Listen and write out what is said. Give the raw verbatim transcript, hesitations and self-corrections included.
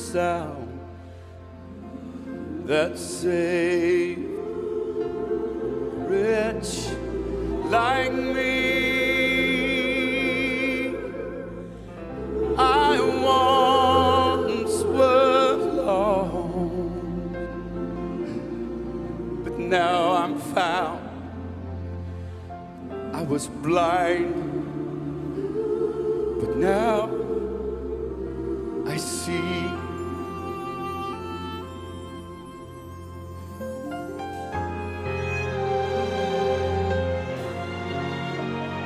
sound that saved rich like me. I once was lost, but now I'm found. I was blind, but now I see.